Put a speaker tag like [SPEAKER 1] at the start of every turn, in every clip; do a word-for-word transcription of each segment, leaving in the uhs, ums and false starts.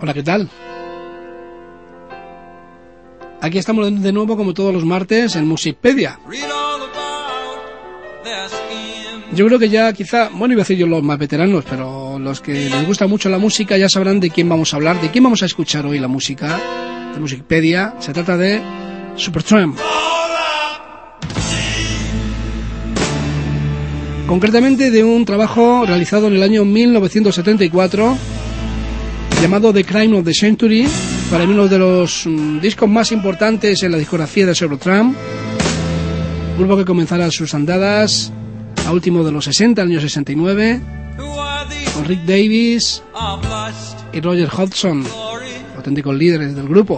[SPEAKER 1] Hola, ¿qué tal? Aquí estamos de nuevo como todos los martes en Musicpedia. Yo creo que ya quizá, bueno, iba a decir yo los más veteranos, pero los que les gusta mucho la música ya sabrán de quién vamos a hablar, de quién vamos a escuchar hoy la música de Musicpedia. Se trata de Supertramp. Concretamente de un trabajo realizado en el año mil novecientos setenta y cuatro llamado The Crime of the Century, para mí uno de los um, discos más importantes en la discografía de Supertramp, grupo que comenzará sus andadas a último de los sesenta, años sesenta y nueve, con Rick Davies y Roger Hodgson, auténticos líderes del grupo.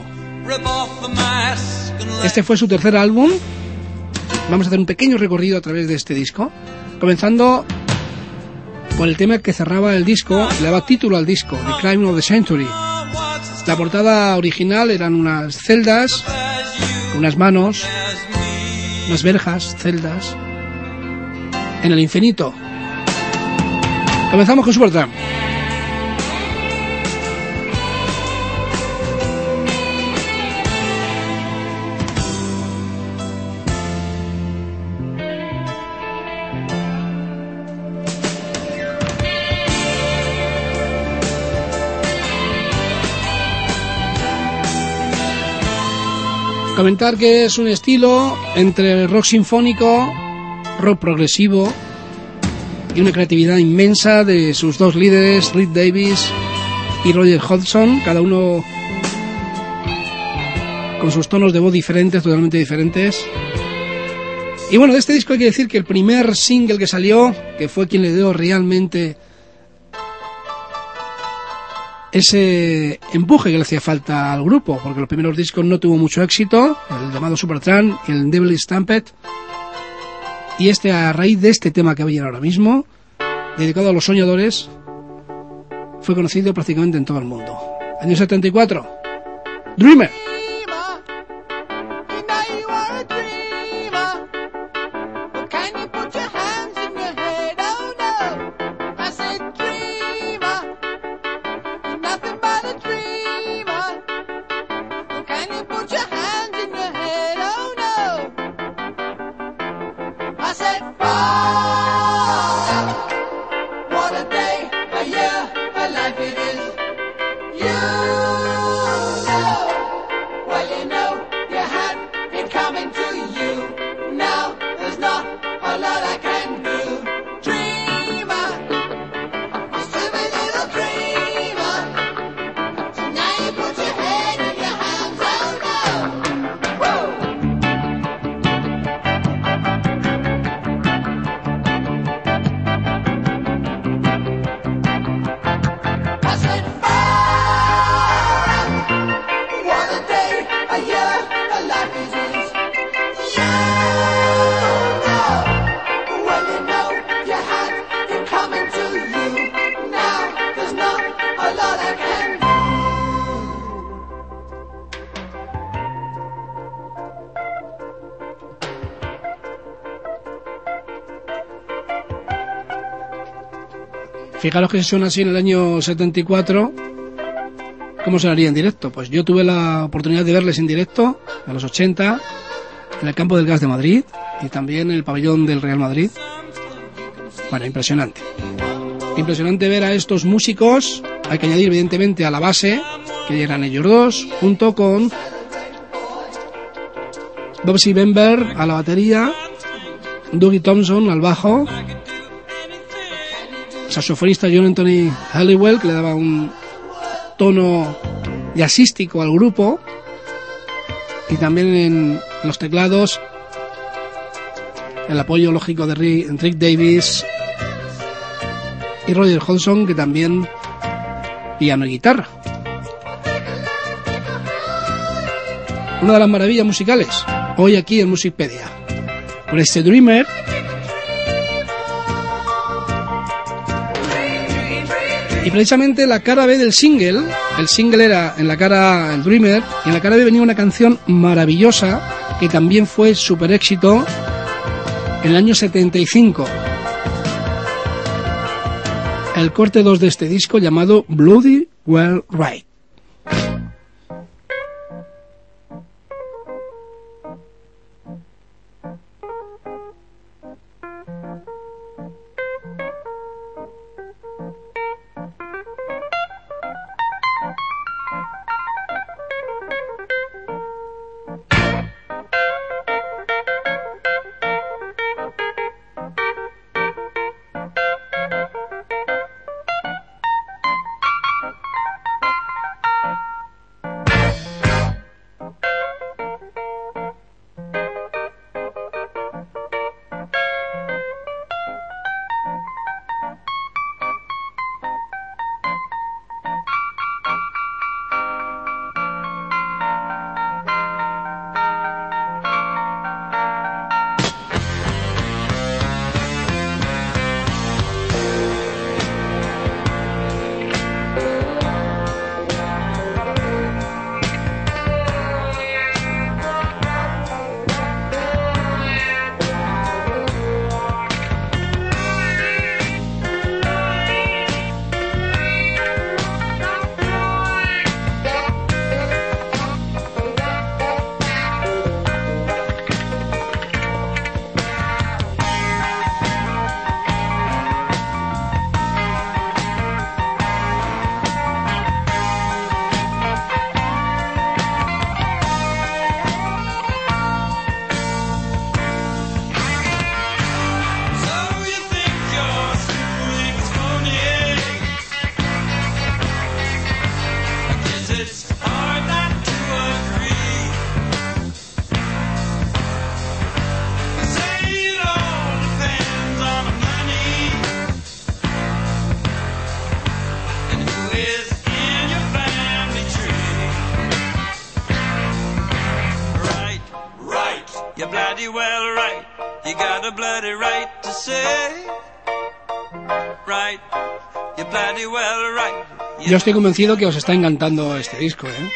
[SPEAKER 1] Este fue su tercer álbum. Vamos a hacer un pequeño recorrido a través de este disco, comenzando por el tema que cerraba el disco, le daba título al disco, The Crime of the Century. La portada original eran unas celdas, unas manos, unas verjas, celdas, en el infinito. Comenzamos con Supertramp. Comentar que es un estilo entre rock sinfónico, rock progresivo y una creatividad inmensa de sus dos líderes, Rick Davies y Roger Hodgson, cada uno con sus tonos de voz diferentes, totalmente diferentes. Y bueno, de este disco hay que decir que el primer single que salió, que fue quien le dio realmente ese empuje que le hacía falta al grupo, porque los primeros discos no tuvo mucho éxito, el llamado Supertramp y el Devil Stampede, y este, a raíz de este tema que oyen ahora mismo, dedicado a los soñadores, fue conocido prácticamente en todo el mundo. Año setenta y cuatro, Dreamer. Fijaros que suena así en el año setenta y cuatro. ¿Cómo sonaría en directo? Pues yo tuve la oportunidad de verles en directo a los ochenta en el Campo del Gas de Madrid y también en el pabellón del Real Madrid. Bueno, impresionante. Impresionante ver a estos músicos. Hay que añadir evidentemente a la base, que eran ellos dos, junto con Bobsy Bember a la batería, Dougie Thompson al bajo, saxofonista John Anthony Halliwell, que le daba un tono jazzístico al grupo, y también en los teclados el apoyo lógico de Rick, Rick Davies y Roger Hodgson, que también piano y guitarra. Una de las maravillas musicales hoy aquí en Musicpedia, con este Dreamer. Y precisamente la cara B del single, el single era en la cara el Dreamer, y en la cara B venía una canción maravillosa que también fue super éxito en el año setenta y cinco. El corte dos de este disco llamado Bloody Well Right. Yo estoy convencido que os está encantando este disco, ¿eh?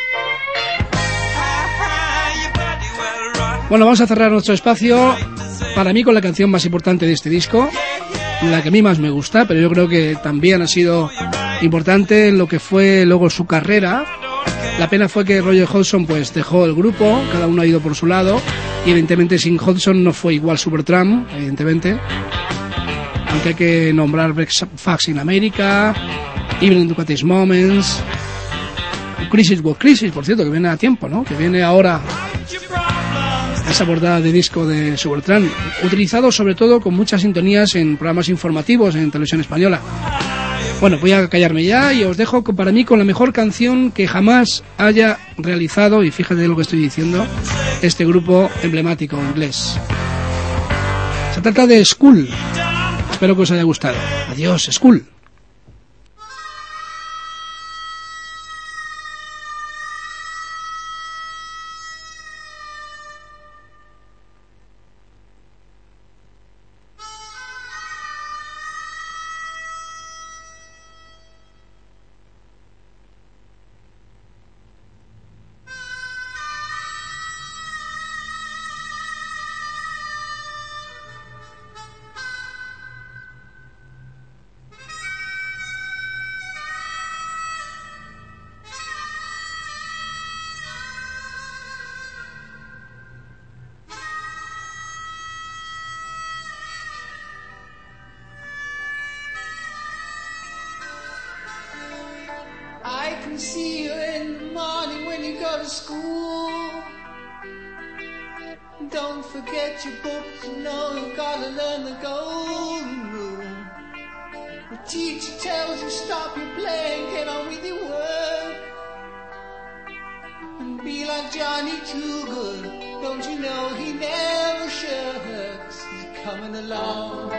[SPEAKER 1] Bueno, vamos a cerrar nuestro espacio, para mí, con la canción más importante de este disco, la que a mí más me gusta, pero yo creo que también ha sido importante en lo que fue luego su carrera. La pena fue que Roger Hodgson pues dejó el grupo, cada uno ha ido por su lado, y evidentemente sin Hodgson no fue igual Supertramp, evidentemente. Aunque hay que nombrar Breakfast in America, Even in the Quietest Moments, Crisis with Crisis, por cierto, que viene a tiempo, ¿no? Que viene ahora esa portada de disco de Supertramp, utilizado sobre todo con muchas sintonías en programas informativos en televisión española. Bueno, voy a callarme ya y os dejo con, para mí, con la mejor canción que jamás haya realizado, y fíjate lo que estoy diciendo, este grupo emblemático inglés. Se trata de School. Espero que os haya gustado. Adiós, School.
[SPEAKER 2] See you in the morning when you go to school. Don't forget your books, you know you gotta learn the golden rule. The teacher tells you stop your playing, get on with your work. And be like Johnny Too Good, don't you know he never shirks. He's coming along.